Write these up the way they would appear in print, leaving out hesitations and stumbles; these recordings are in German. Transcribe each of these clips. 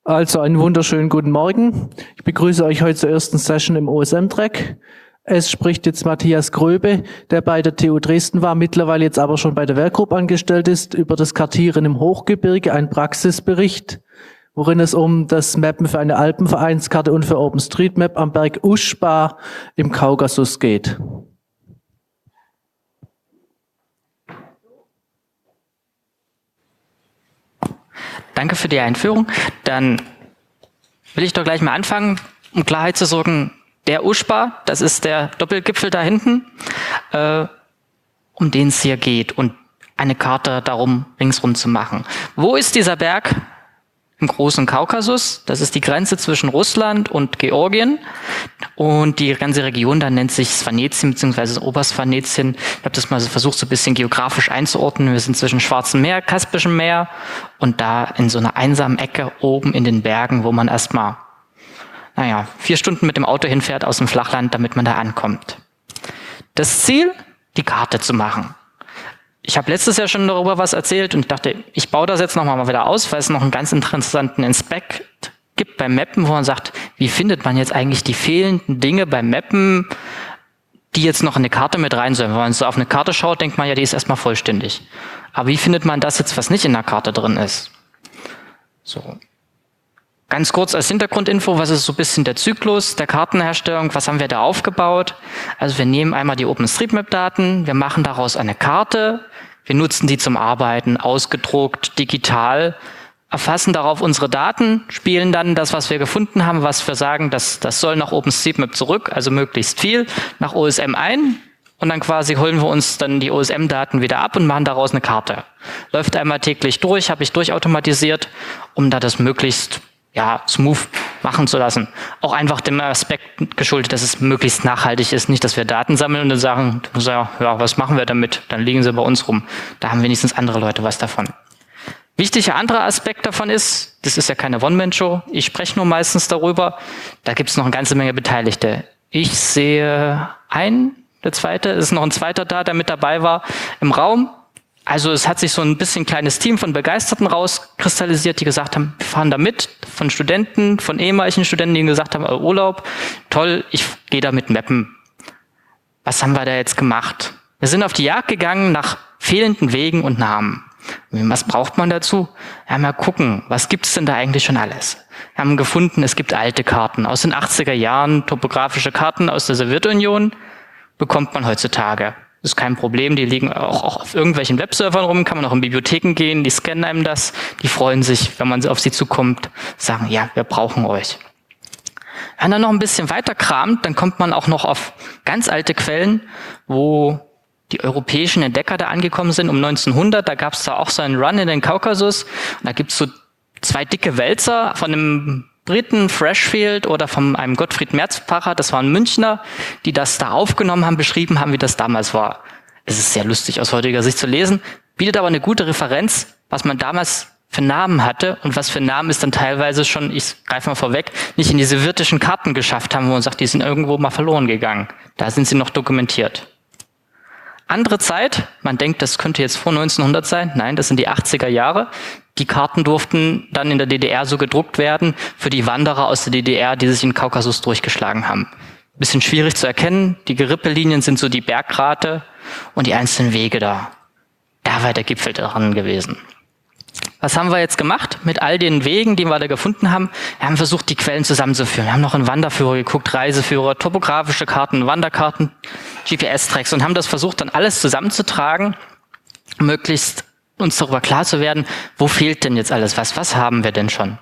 Also einen wunderschönen guten Morgen. Ich begrüße euch heute zur ersten Session im OSM-Track. Es spricht jetzt Matthias Gröbe, der bei der TU Dresden war, mittlerweile jetzt aber schon bei der Werkgruppe angestellt ist, über das Kartieren im Hochgebirge, ein Praxisbericht, worin es um das Mappen für eine Alpenvereinskarte und für OpenStreetMap am Berg Uschba im Kaukasus geht. Danke für die Einführung. Dann will ich doch gleich mal anfangen, um Klarheit zu sorgen. Der Uschba, das ist der Doppelgipfel da hinten, um den es hier geht und eine Karte darum ringsrum zu machen. Wo ist dieser Berg? Im großen Kaukasus. Das ist die Grenze zwischen Russland und Georgien. Und die ganze Region da nennt sich Svanetien bzw. Obersvanetien. Ich habe das mal versucht, so ein bisschen geografisch einzuordnen. Wir sind zwischen Schwarzem Meer, Kaspischem Meer und da in so einer einsamen Ecke oben in den Bergen, wo man erstmal 4 Stunden mit dem Auto hinfährt aus dem Flachland, damit man da ankommt. Das Ziel, die Karte zu machen. Ich habe letztes Jahr schon darüber was erzählt und dachte, ich baue das jetzt nochmal mal wieder aus, weil es noch einen ganz interessanten Aspekt gibt beim Mappen, wo man sagt, wie findet man jetzt eigentlich die fehlenden Dinge beim Mappen, die jetzt noch in eine Karte mit rein sollen. Wenn man so auf eine Karte schaut, denkt man ja, die ist erstmal vollständig. Aber wie findet man das jetzt, was nicht in der Karte drin ist? So. Ganz kurz als Hintergrundinfo, was ist so ein bisschen der Zyklus der Kartenherstellung, was haben wir da aufgebaut? Also wir nehmen einmal die OpenStreetMap-Daten, wir machen daraus eine Karte, wir nutzen die zum Arbeiten, ausgedruckt, digital, erfassen darauf unsere Daten, spielen dann das, was wir gefunden haben, was wir sagen, das soll nach OpenStreetMap zurück, also möglichst viel, nach OSM ein und dann quasi holen wir uns dann die OSM-Daten wieder ab und machen daraus eine Karte. Läuft einmal täglich durch, habe ich durchautomatisiert, um da das möglichst smooth machen zu lassen. Auch einfach dem Aspekt geschuldet, dass es möglichst nachhaltig ist. Nicht, dass wir Daten sammeln und dann sagen, was machen wir damit? Dann liegen sie bei uns rum. Da haben wenigstens andere Leute was davon. Wichtiger anderer Aspekt davon ist, das ist ja keine One-Man-Show, ich spreche nur meistens darüber, da gibt es noch eine ganze Menge Beteiligte. Ich sehe der zweite, es ist noch ein zweiter da, der mit dabei war im Raum. Also es hat sich so ein bisschen kleines Team von Begeisterten rauskristallisiert, die gesagt haben, wir fahren da mit, von Studenten, von ehemaligen Studenten, die gesagt haben, Urlaub, toll, ich gehe da mit mappen. Was haben wir da jetzt gemacht? Wir sind auf die Jagd gegangen nach fehlenden Wegen und Namen. Was braucht man dazu? Ja, mal gucken, was gibt's denn da eigentlich schon alles? Wir haben gefunden, es gibt alte Karten aus den 80er Jahren, topografische Karten aus der Sowjetunion, bekommt man heutzutage. Das ist kein Problem, die liegen auch auf irgendwelchen Webservern rum, kann man auch in Bibliotheken gehen, die scannen einem das, die freuen sich, wenn man auf sie zukommt, sagen, ja, wir brauchen euch. Wenn man dann noch ein bisschen weiter kramt, dann kommt man auch noch auf ganz alte Quellen, wo die europäischen Entdecker da angekommen sind, um 1900, da gab es da auch so einen Run in den Kaukasus, und da gibt's so 2 dicke Wälzer von einem Briten, Freshfield oder von einem Gottfried Merzbacher, das waren Münchner, die das da aufgenommen haben, beschrieben haben, wie das damals war. Es ist sehr lustig aus heutiger Sicht zu lesen, bietet aber eine gute Referenz, was man damals für Namen hatte und was für Namen es dann teilweise schon, ich greife mal vorweg, nicht in diese sowjetischen Karten geschafft haben, wo man sagt, die sind irgendwo mal verloren gegangen. Da sind sie noch dokumentiert. Andere Zeit, man denkt, das könnte jetzt vor 1900 sein. Nein, das sind die 80er Jahre. Die Karten durften dann in der DDR so gedruckt werden für die Wanderer aus der DDR, die sich in den Kaukasus durchgeschlagen haben. Bisschen schwierig zu erkennen. Die Gerippellinien sind so die Bergrate und die einzelnen Wege da. Da war der Gipfel dran gewesen. Was haben wir jetzt gemacht mit all den Wegen, die wir da gefunden haben? Wir haben versucht, die Quellen zusammenzuführen. Wir haben noch in Wanderführer geguckt, Reiseführer, topografische Karten, Wanderkarten, GPS-Tracks und haben das versucht, dann alles zusammenzutragen, möglichst uns darüber klar zu werden, wo fehlt denn jetzt alles, was haben wir denn schon?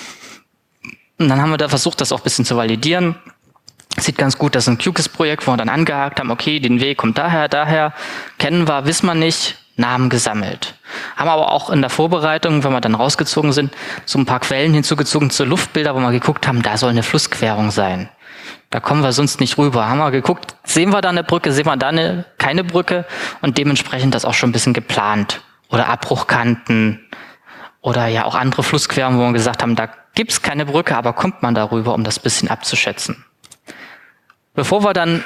Und dann haben wir da versucht, das auch ein bisschen zu validieren. Sieht ganz gut, das ist ein QGIS-Projekt, wo wir dann angehakt haben, okay, den Weg kommt daher, kennen wir, wissen wir nicht, Namen gesammelt. Haben aber auch in der Vorbereitung, wenn wir dann rausgezogen sind, so ein paar Quellen hinzugezogen zu Luftbilder, wo wir geguckt haben, da soll eine Flussquerung sein. Da kommen wir sonst nicht rüber. Haben wir geguckt, sehen wir da eine Brücke, sehen wir da keine Brücke und dementsprechend das auch schon ein bisschen geplant. Oder Abbruchkanten oder ja auch andere Flussquerungen, wo wir gesagt haben, da gibt's keine Brücke, aber kommt man darüber, um das bisschen abzuschätzen. Bevor wir dann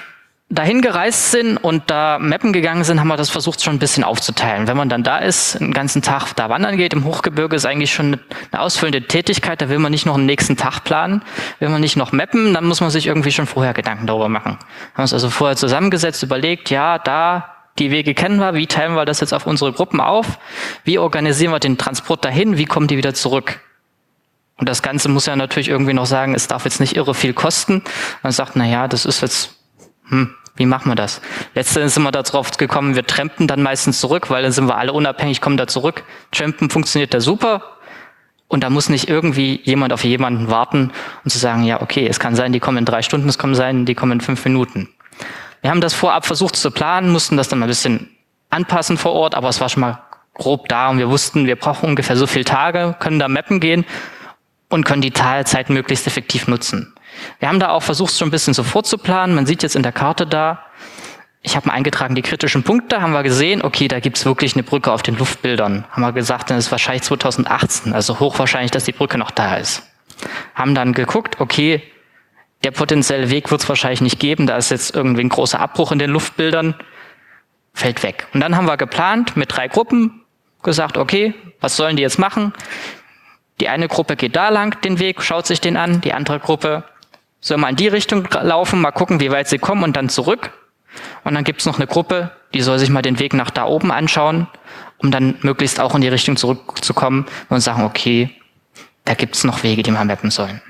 dahin gereist sind und da mappen gegangen sind, haben wir das versucht schon ein bisschen aufzuteilen. Wenn man dann da ist, einen ganzen Tag da wandern geht, im Hochgebirge ist eigentlich schon eine ausfüllende Tätigkeit, da will man nicht noch einen nächsten Tag planen, will man nicht noch mappen, dann muss man sich irgendwie schon vorher Gedanken darüber machen. Haben uns also vorher zusammengesetzt, überlegt, ja, da, die Wege kennen wir, wie teilen wir das jetzt auf unsere Gruppen auf, wie organisieren wir den Transport dahin, wie kommen die wieder zurück? Und das Ganze muss ja natürlich irgendwie noch sagen, es darf jetzt nicht irre viel kosten. Man sagt, na ja, das ist jetzt, wie machen wir das? Letztendlich sind wir darauf gekommen, wir trampen dann meistens zurück, weil dann sind wir alle unabhängig, kommen da zurück. Trampen funktioniert da super. Und da muss nicht irgendwie jemand auf jemanden warten und zu sagen, ja, okay, es kann sein, die kommen in 3 Stunden, es kann sein, die kommen in 5 Minuten. Wir haben das vorab versucht zu planen, mussten das dann mal ein bisschen anpassen vor Ort, aber es war schon mal grob da und wir wussten, wir brauchen ungefähr so viele Tage, können da mappen gehen und können die Zeit möglichst effektiv nutzen. Wir haben da auch versucht, schon ein bisschen so vorzuplanen. Man sieht jetzt in der Karte da, ich habe mal eingetragen, die kritischen Punkte, haben wir gesehen, okay, da gibt's wirklich eine Brücke auf den Luftbildern. Haben wir gesagt, das ist wahrscheinlich 2018, also hochwahrscheinlich, dass die Brücke noch da ist. Haben dann geguckt, okay, der potenzielle Weg wird's wahrscheinlich nicht geben, da ist jetzt irgendwie ein großer Abbruch in den Luftbildern, fällt weg. Und dann haben wir geplant mit 3 Gruppen, gesagt, okay, was sollen die jetzt machen? Die eine Gruppe geht da lang den Weg, schaut sich den an, die andere Gruppe soll mal in die Richtung laufen, mal gucken, wie weit sie kommen und dann zurück. Und dann gibt's noch eine Gruppe, die soll sich mal den Weg nach da oben anschauen, um dann möglichst auch in die Richtung zurückzukommen und sagen, okay, da gibt's noch Wege, die wir mappen sollen.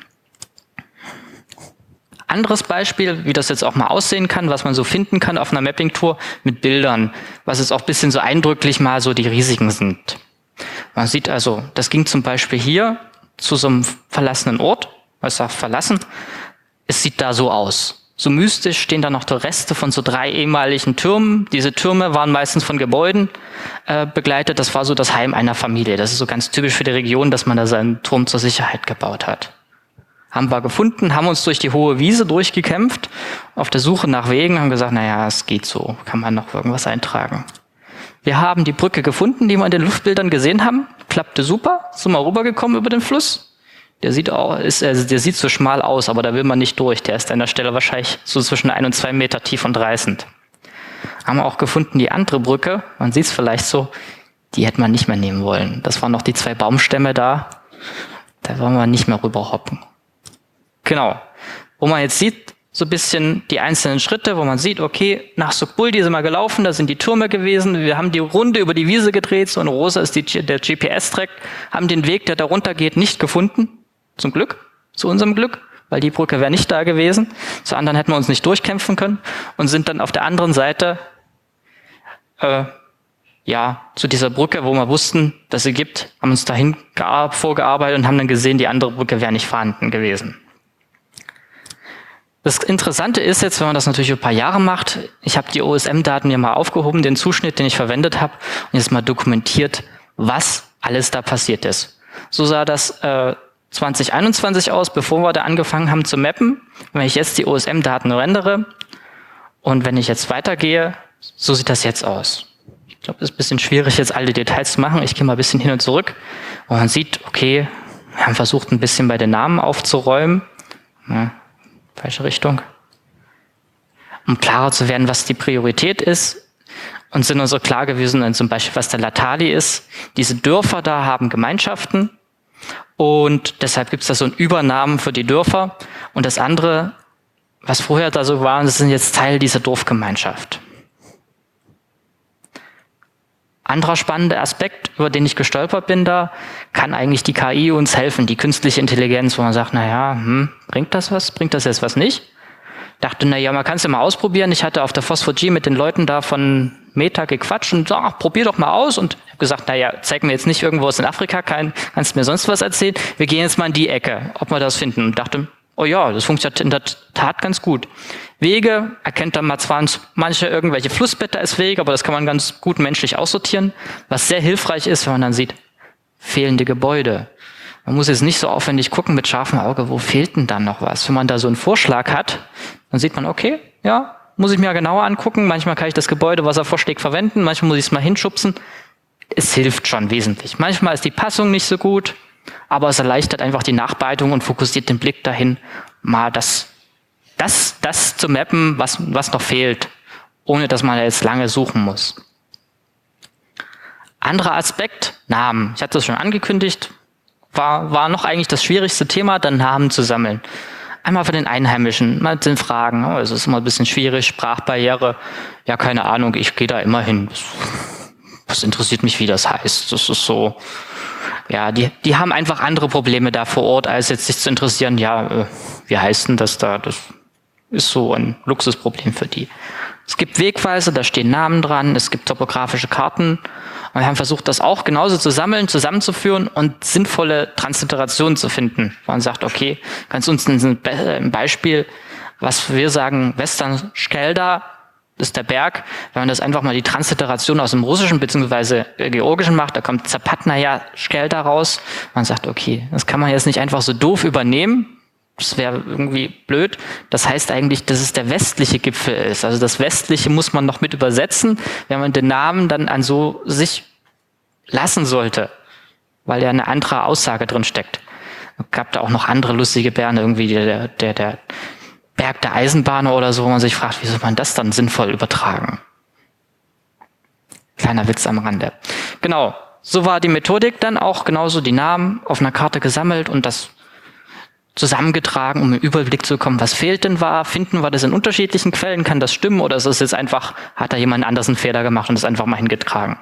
Anderes Beispiel, wie das jetzt auch mal aussehen kann, was man so finden kann auf einer Mapping-Tour mit Bildern, was jetzt auch ein bisschen so eindrücklich mal so die Risiken sind. Man sieht also, das ging zum Beispiel hier zu so einem verlassenen Ort, was sagt verlassen, es sieht da so aus. So mystisch stehen da noch die Reste von so 3 ehemaligen Türmen. Diese Türme waren meistens von Gebäuden begleitet. Das war so das Heim einer Familie. Das ist so ganz typisch für die Region, dass man da seinen Turm zur Sicherheit gebaut hat. Haben wir gefunden, haben uns durch die hohe Wiese durchgekämpft, auf der Suche nach Wegen, haben gesagt, naja, es geht so, kann man noch irgendwas eintragen. Wir haben die Brücke gefunden, die wir in den Luftbildern gesehen haben, klappte super, sind mal rübergekommen über den Fluss. Der sieht so schmal aus, aber da will man nicht durch. Der ist an der Stelle wahrscheinlich so zwischen 1 und 2 Meter tief und reißend. Haben wir auch gefunden, die andere Brücke, man sieht es vielleicht so, die hätte man nicht mehr nehmen wollen. Das waren noch die 2 Baumstämme da wollen wir nicht mehr rüberhoppen. Genau. Wo man jetzt sieht, so ein bisschen die einzelnen Schritte, wo man sieht, okay, nach Sukhbuldi sind wir gelaufen, da sind die Türme gewesen, wir haben die Runde über die Wiese gedreht, so in rosa ist der GPS-Track, haben den Weg, der da runter geht, nicht gefunden. Zum Glück, zu unserem Glück, weil die Brücke wäre nicht da gewesen. Zur anderen hätten wir uns nicht durchkämpfen können und sind dann auf der anderen Seite zu dieser Brücke, wo wir wussten, dass sie gibt, haben uns dahin vorgearbeitet und haben dann gesehen, die andere Brücke wäre nicht vorhanden gewesen. Das Interessante ist jetzt, wenn man das natürlich über ein paar Jahre macht, ich habe die OSM-Daten mir mal aufgehoben, den Zuschnitt, den ich verwendet habe, und jetzt mal dokumentiert, was alles da passiert ist. So sah das 2021 aus, bevor wir da angefangen haben zu mappen. Wenn ich jetzt die OSM-Daten rendere und wenn ich jetzt weitergehe, so sieht das jetzt aus. Ich glaube, es ist ein bisschen schwierig, jetzt alle Details zu machen. Ich gehe mal ein bisschen hin und zurück. Und man sieht, okay, wir haben versucht, ein bisschen bei den Namen aufzuräumen. Ja, falsche Richtung. Um klarer zu werden, was die Priorität ist. Und sind uns so klar gewesen, zum Beispiel, was der Latali ist. Diese Dörfer da haben Gemeinschaften. Und deshalb gibt es da so einen Übernamen für die Dörfer. Und das andere, was vorher da so war, das sind jetzt Teil dieser Dorfgemeinschaft. Anderer spannender Aspekt, über den ich gestolpert bin da, kann eigentlich die KI uns helfen, die künstliche Intelligenz, wo man sagt, naja, bringt das was, bringt das jetzt was nicht? Dachte, naja, man kann es ja mal ausprobieren. Ich hatte auf der Phosphor-G mit den Leuten da von Meta gequatscht und probier doch mal aus. Und ich habe gesagt, naja, zeig mir jetzt nicht irgendwo aus in Afrika, kannst mir sonst was erzählen. Wir gehen jetzt mal in die Ecke, ob wir das finden. Und dachte, oh ja, das funktioniert in der Tat ganz gut. Wege, erkennt dann mal zwar manche irgendwelche Flussbette als Wege, aber das kann man ganz gut menschlich aussortieren. Was sehr hilfreich ist, wenn man dann sieht, fehlende Gebäude. Man muss jetzt nicht so aufwendig gucken mit scharfem Auge, wo fehlt denn dann noch was? Wenn man da so einen Vorschlag hat, dann sieht man, okay, ja, muss ich mir genauer angucken. Manchmal kann ich das Gebäude, was er vorschlägt, verwenden. Manchmal muss ich es mal hinschubsen. Es hilft schon wesentlich. Manchmal ist die Passung nicht so gut, aber es erleichtert einfach die Nachbearbeitung und fokussiert den Blick dahin, mal das das zu mappen, was noch fehlt, ohne dass man jetzt lange suchen muss. Anderer Aspekt, Namen. Ich hatte das schon angekündigt, war noch eigentlich das schwierigste Thema, dann Namen zu sammeln. Einmal von den Einheimischen, mal den Fragen, es ist immer ein bisschen schwierig, Sprachbarriere, ja, keine Ahnung, ich gehe da immer hin. Was interessiert mich, wie das heißt? Das ist so, ja, die haben einfach andere Probleme da vor Ort, als jetzt sich zu interessieren, ja, wie heißt denn das da? Das ist so ein Luxusproblem für die. Es gibt Wegweiser, da stehen Namen dran, es gibt topografische Karten. Und wir haben versucht, das auch genauso zu sammeln, zusammenzuführen und sinnvolle Transliterationen zu finden. Wo man sagt, okay, kannst du uns ein Beispiel, was wir sagen, Western Skelda ist der Berg, wenn man das einfach mal die Transliteration aus dem Russischen bzw. Georgischen macht, da kommt Zapatnaya Skelda raus. Man sagt, okay, das kann man jetzt nicht einfach so doof übernehmen. Das wäre irgendwie blöd. Das heißt eigentlich, dass es der westliche Gipfel ist. Also das Westliche muss man noch mit übersetzen, wenn man den Namen dann an so sich lassen sollte, weil ja eine andere Aussage drin steckt. Es gab da auch noch andere lustige Berge, irgendwie der Berg der Eisenbahner oder so, wo man sich fragt, wie soll man das dann sinnvoll übertragen? Kleiner Witz am Rande. Genau, so war die Methodik dann auch genauso, die Namen auf einer Karte gesammelt und das zusammengetragen, um einen Überblick zu bekommen, was fehlt denn finden wir das in unterschiedlichen Quellen, kann das stimmen oder ist es jetzt einfach, hat da jemand anders einen Fehler gemacht und das einfach mal hingetragen.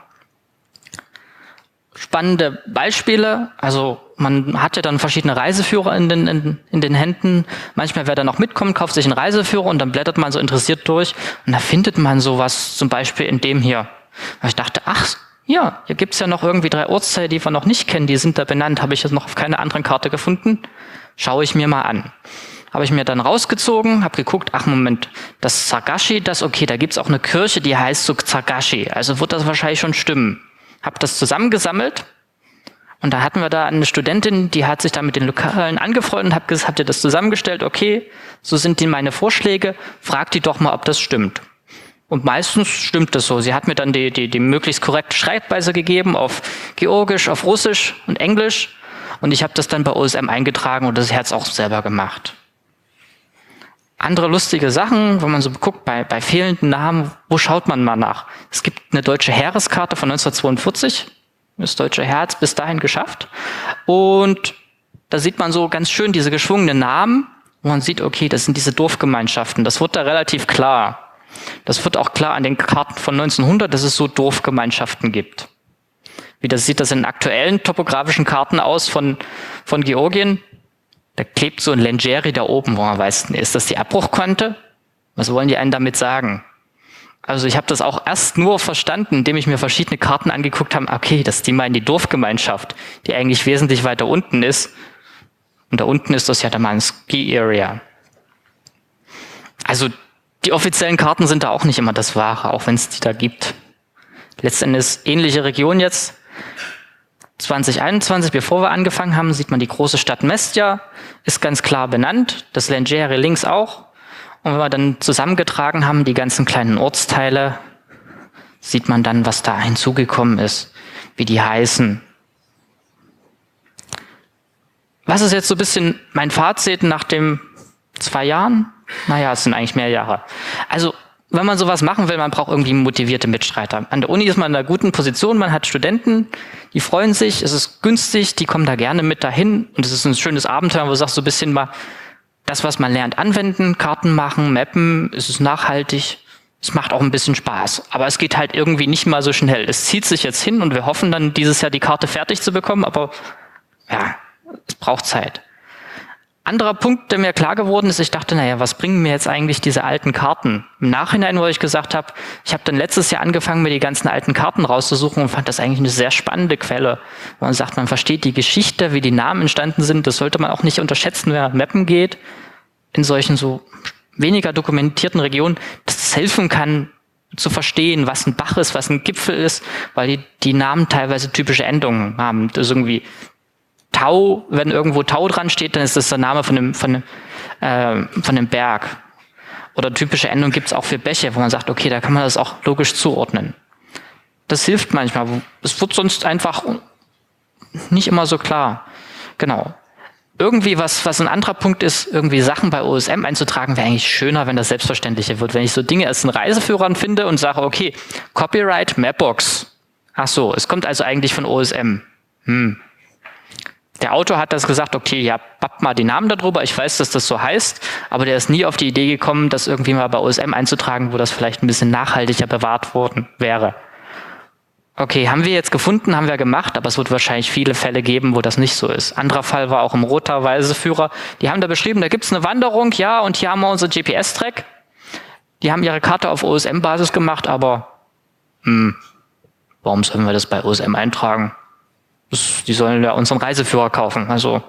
Spannende Beispiele, also man hat ja dann verschiedene Reiseführer in den Händen, manchmal wer da noch mitkommt, kauft sich einen Reiseführer und dann blättert man so interessiert durch und da findet man sowas, zum Beispiel in dem hier. Und ich dachte, ach ja, hier gibt's ja noch irgendwie 3 Ortsteile, die wir noch nicht kennen, die sind da benannt, habe ich jetzt noch auf keiner anderen Karte gefunden. Schaue ich mir mal an. Habe ich mir dann rausgezogen, habe geguckt, ach Moment, das Sargashi, okay, da gibt's auch eine Kirche, die heißt so Sargashi, also wird das wahrscheinlich schon stimmen. Habe das zusammengesammelt und da hatten wir da eine Studentin, die hat sich da mit den Lokalen angefreundet und hat gesagt, habt ihr das zusammengestellt? Okay, so sind die meine Vorschläge, fragt die doch mal, ob das stimmt. Und meistens stimmt das so. Sie hat mir dann die möglichst korrekte Schreibweise gegeben auf Georgisch, auf Russisch und Englisch. Und ich habe das dann bei OSM eingetragen und das Herz auch selber gemacht. Andere lustige Sachen, wenn man so guckt, bei fehlenden Namen, wo schaut man mal nach? Es gibt eine deutsche Heereskarte von 1942, das deutsche Heer hat es bis dahin geschafft. Und da sieht man so ganz schön diese geschwungenen Namen, wo man sieht, okay, das sind diese Dorfgemeinschaften. Das wird da relativ klar. Das wird auch klar an den Karten von 1900, dass es so Dorfgemeinschaften gibt. Wie sieht das in aktuellen topografischen Karten aus von Georgien? Da klebt so ein Lenggeri da oben, wo man weiß, ist das die Abbruchkante? Was wollen die einen damit sagen? Also ich habe das auch erst nur verstanden, indem ich mir verschiedene Karten angeguckt habe, okay, die meinen die Dorfgemeinschaft, die eigentlich wesentlich weiter unten ist. Und da unten ist das ja dann mal ein Ski-Area. Also die offiziellen Karten sind da auch nicht immer das Wahre, auch wenn es die da gibt. Letztendlich ähnliche Region jetzt. 2021, bevor wir angefangen haben, sieht man die große Stadt Mestia, ist ganz klar benannt, das Lenggeri links auch. Und wenn wir dann zusammengetragen haben, die ganzen kleinen Ortsteile, sieht man dann, was da hinzugekommen ist, wie die heißen. Was ist jetzt so ein bisschen mein Fazit nach den 2 Jahren? Naja, es sind eigentlich mehr Jahre. Also, wenn man sowas machen will, man braucht irgendwie motivierte Mitstreiter. An der Uni ist man in einer guten Position, man hat Studenten, die freuen sich, es ist günstig, die kommen da gerne mit dahin und es ist ein schönes Abenteuer, wo du sagst so ein bisschen mal, das, was man lernt, anwenden, Karten machen, mappen, es ist nachhaltig, es macht auch ein bisschen Spaß. Aber es geht halt irgendwie nicht mal so schnell. Es zieht sich jetzt hin und wir hoffen dann dieses Jahr die Karte fertig zu bekommen, aber ja, es braucht Zeit. Anderer Punkt, der mir klar geworden ist, ich dachte, naja, was bringen mir jetzt eigentlich diese alten Karten? Im Nachhinein, wo ich gesagt habe, ich habe dann letztes Jahr angefangen, mir die ganzen alten Karten rauszusuchen und fand das eigentlich eine sehr spannende Quelle. Wo man sagt, man versteht die Geschichte, wie die Namen entstanden sind, das sollte man auch nicht unterschätzen, wenn man mappen geht, in solchen so weniger dokumentierten Regionen, dass es helfen kann, zu verstehen, was ein Bach ist, was ein Gipfel ist, weil die Namen teilweise typische Endungen haben. Das ist irgendwie Tau, wenn irgendwo Tau dran steht, dann ist das der Name von dem Berg. Oder typische Endungen gibt es auch für Bäche, wo man sagt, okay, da kann man das auch logisch zuordnen. Das hilft manchmal. Es wird sonst einfach nicht immer so klar. Genau. irgendwie was ein anderer Punkt ist, irgendwie Sachen bei OSM einzutragen, wäre eigentlich schöner, wenn das selbstverständlicher wird. Wenn ich so Dinge als in Reiseführern finde und sage, okay, Copyright Mapbox. Ach so, es kommt also eigentlich von OSM. Der Autor hat das gesagt, okay, ja, pappt mal die Namen darüber, ich weiß, dass das so heißt, aber der ist nie auf die Idee gekommen, das irgendwie mal bei OSM einzutragen, wo das vielleicht ein bisschen nachhaltiger bewahrt worden wäre. Okay, haben wir jetzt gefunden, haben wir gemacht, aber es wird wahrscheinlich viele Fälle geben, wo das nicht so ist. Anderer Fall war auch im Roter Reiseführer. Die haben da beschrieben, da gibt's eine Wanderung, ja, und hier haben wir unser GPS-Track. Die haben ihre Karte auf OSM-Basis gemacht, aber warum sollen wir das bei OSM eintragen? Die sollen ja unseren Reiseführer kaufen. Also,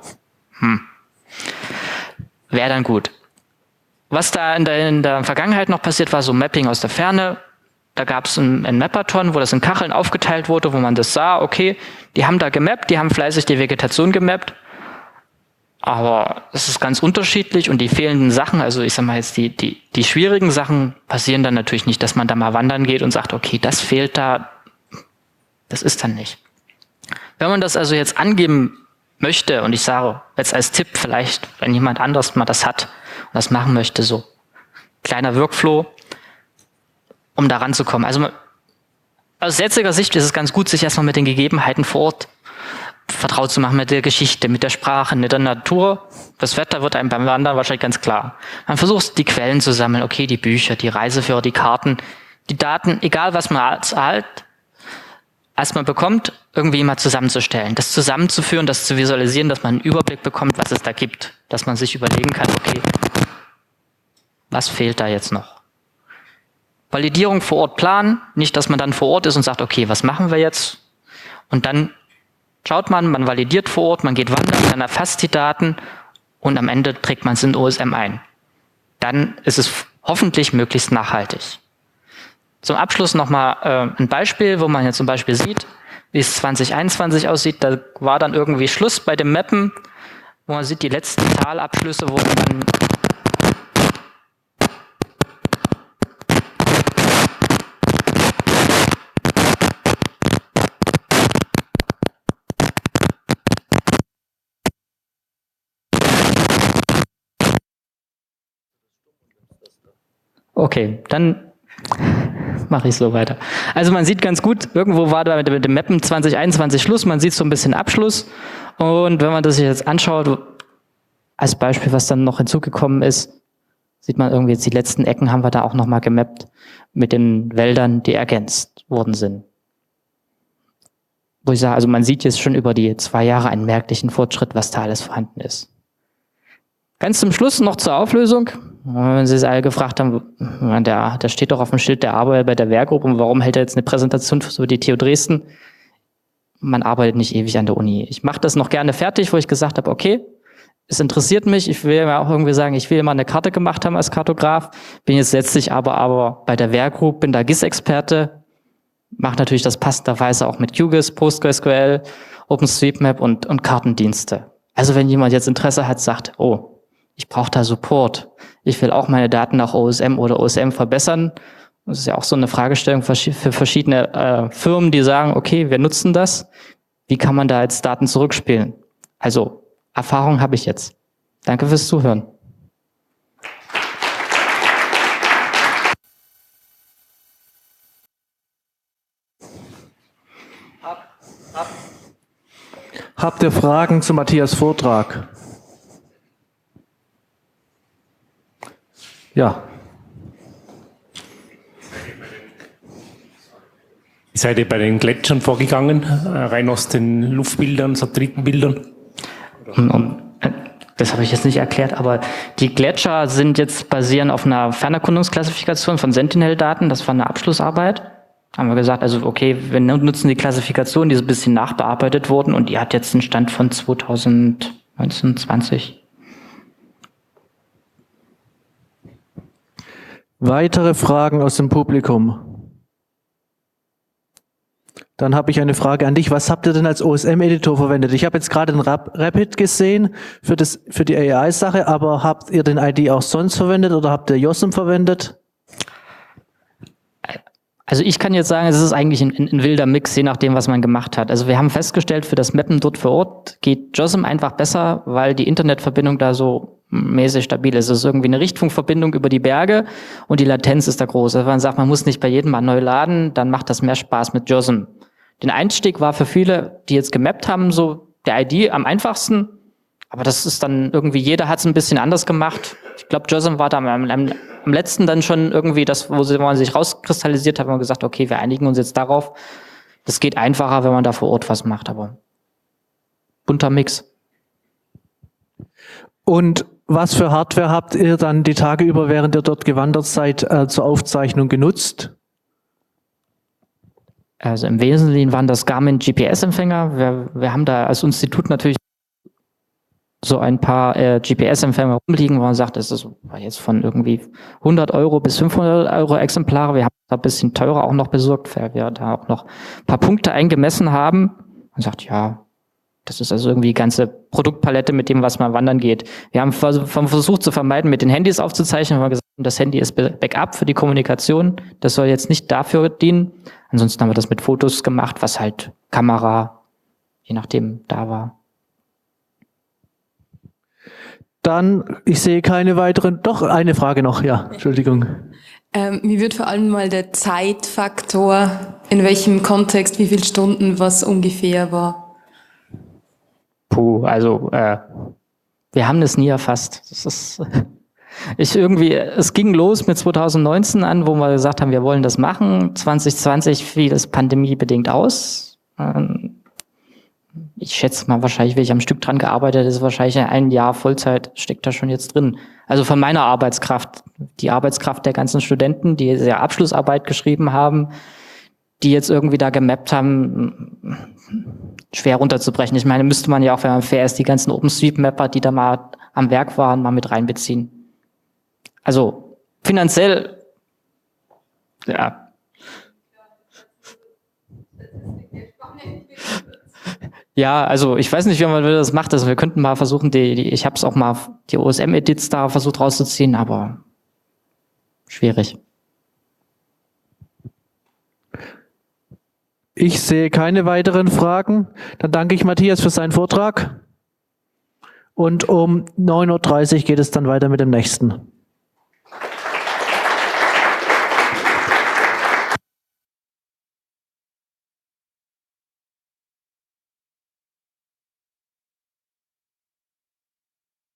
wäre dann gut. Was da in der Vergangenheit noch passiert war, so Mapping aus der Ferne. Da gab es ein Mappathon, wo das in Kacheln aufgeteilt wurde, wo man das sah, okay, die haben da gemappt, die haben fleißig die Vegetation gemappt, aber es ist ganz unterschiedlich und die fehlenden Sachen, also ich sag mal jetzt die schwierigen Sachen passieren dann natürlich nicht, dass man da mal wandern geht und sagt, okay, das fehlt da, das ist dann nicht. Wenn man das also jetzt angeben möchte und ich sage jetzt als Tipp vielleicht, wenn jemand anderes mal das hat und das machen möchte, so kleiner Workflow, um da ranzukommen. Also aus jetziger Sicht ist es ganz gut, sich erstmal mit den Gegebenheiten vor Ort vertraut zu machen, mit der Geschichte, mit der Sprache, mit der Natur. Das Wetter wird einem beim Wandern wahrscheinlich ganz klar. Man versucht, die Quellen zu sammeln, okay, die Bücher, die Reiseführer, die Karten, die Daten, egal was man als man bekommt, irgendwie mal zusammenzustellen. Das zusammenzuführen, das zu visualisieren, dass man einen Überblick bekommt, was es da gibt. Dass man sich überlegen kann, okay, was fehlt da jetzt noch? Validierung vor Ort planen, nicht, dass man dann vor Ort ist und sagt, okay, was machen wir jetzt? Und dann schaut man validiert vor Ort, man geht wandern, dann erfasst die Daten und am Ende trägt man es in OSM ein. Dann ist es hoffentlich möglichst nachhaltig. Zum Abschluss nochmal ein Beispiel, wo man jetzt zum Beispiel sieht, wie es 2021 aussieht. Da war dann irgendwie Schluss bei dem Mappen, wo man sieht, die letzten Talabschlüsse wurden dann okay, dann mache ich so weiter. Also man sieht ganz gut, irgendwo war da mit dem Mappen 2021 Schluss, man sieht so ein bisschen Abschluss und wenn man das sich jetzt anschaut, als Beispiel, was dann noch hinzugekommen ist, sieht man irgendwie jetzt die letzten Ecken haben wir da auch nochmal gemappt mit den Wäldern, die ergänzt worden sind. Wo ich sage, also man sieht jetzt schon über die 2 Jahre einen merklichen Fortschritt, was da alles vorhanden ist. Ganz zum Schluss noch zur Auflösung. Wenn Sie es alle gefragt haben, da steht doch auf dem Schild der Arbeit bei der Wehrgruppe und warum hält er jetzt eine Präsentation über die TU Dresden? Man arbeitet nicht ewig an der Uni. Ich mache das noch gerne fertig, wo ich gesagt habe, okay, es interessiert mich, ich will ja auch irgendwie sagen, ich will mal eine Karte gemacht haben als Kartograf, bin jetzt letztlich aber bei der Wehrgruppe, bin da GIS-Experte, mache natürlich das passenderweise auch mit QGIS, PostgreSQL, OpenStreetMap und Kartendienste. Also wenn jemand jetzt Interesse hat, sagt, oh, ich brauche da Support. Ich will auch meine Daten nach OSM oder OSM verbessern. Das ist ja auch so eine Fragestellung für verschiedene Firmen, die sagen, okay, wir nutzen das. Wie kann man da jetzt Daten zurückspielen? Also, Erfahrung habe ich jetzt. Danke fürs Zuhören. Habt ihr Fragen zu Matthias' Vortrag? Ja. Wie seid ihr bei den Gletschern vorgegangen? Rein aus den Luftbildern, Satellitenbildern? Das habe ich jetzt nicht erklärt, aber die Gletscher sind jetzt basieren auf einer Fernerkundungsklassifikation von Sentinel-Daten. Das war eine Abschlussarbeit. Haben wir gesagt, also okay, wir nutzen die Klassifikation, die ist ein bisschen nachbearbeitet worden und die hat jetzt einen Stand von 2019, 20. Weitere Fragen aus dem Publikum? Dann habe ich eine Frage an dich. Was habt ihr denn als OSM-Editor verwendet? Ich habe jetzt gerade den Rapid gesehen für die AI-Sache, aber habt ihr den ID auch sonst verwendet oder habt ihr JOSM verwendet? Also ich kann jetzt sagen, es ist eigentlich ein wilder Mix, je nachdem, was man gemacht hat. Also wir haben festgestellt, für das Mappen dort vor Ort geht JOSM einfach besser, weil die Internetverbindung da so mäßig stabil ist. Es ist irgendwie eine Richtfunkverbindung über die Berge und die Latenz ist da groß. Also wenn man sagt, man muss nicht bei jedem mal neu laden, dann macht das mehr Spaß mit JOSM. Den Einstieg war für viele, die jetzt gemappt haben, so der ID am einfachsten. Aber das ist dann irgendwie, jeder hat es ein bisschen anders gemacht. Ich glaube, JOSM war da am letzten dann schon irgendwie das, wo man sich rauskristallisiert hat, haben wir gesagt, okay, wir einigen uns jetzt darauf. Das geht einfacher, wenn man da vor Ort was macht, aber bunter Mix. Und was für Hardware habt ihr dann die Tage über, während ihr dort gewandert seid, zur Aufzeichnung genutzt? Also im Wesentlichen waren das Garmin GPS-Empfänger. Wir haben da als Institut natürlich so ein paar GPS-Empfänger rumliegen, wo man sagt, es ist jetzt von irgendwie 100 Euro bis 500 Euro Exemplare. Wir haben da ein bisschen teurer auch noch besorgt, weil wir da auch noch ein paar Punkte eingemessen haben. Man sagt, ja, das ist also irgendwie die ganze Produktpalette mit dem, was man wandern geht. Wir haben versucht zu vermeiden, mit den Handys aufzuzeichnen, weil wir gesagt haben, das Handy ist Backup für die Kommunikation. Das soll jetzt nicht dafür dienen. Ansonsten haben wir das mit Fotos gemacht, was halt Kamera, je nachdem, da war. Dann, ich sehe keine weiteren, doch eine Frage noch, ja, Entschuldigung. Mir wird vor allem mal der Zeitfaktor, in welchem Kontext, wie viele Stunden, was ungefähr war. Puh, also wir haben das nie erfasst. Das ist es ging los mit 2019 an, wo wir gesagt haben, wir wollen das machen. 2020 fiel es pandemiebedingt aus. Ich schätze mal, wahrscheinlich, wenn ich am Stück dran gearbeitet habe, ist wahrscheinlich ein Jahr Vollzeit steckt da schon jetzt drin. Also von meiner Arbeitskraft, die Arbeitskraft der ganzen Studenten, die ihre Abschlussarbeit geschrieben haben, die jetzt irgendwie da gemappt haben, schwer runterzubrechen. Ich meine, müsste man ja auch, wenn man fair ist, die ganzen OpenStreetMapper, die da mal am Werk waren, mal mit reinbeziehen. Also finanziell, ja. Ja, also ich weiß nicht, wie man das macht. Also wir könnten mal versuchen, ich habe es auch mal, die OSM-Edits da versucht rauszuziehen, aber schwierig. Ich sehe keine weiteren Fragen. Dann danke ich Matthias für seinen Vortrag. Und um 9:30 Uhr geht es dann weiter mit dem nächsten.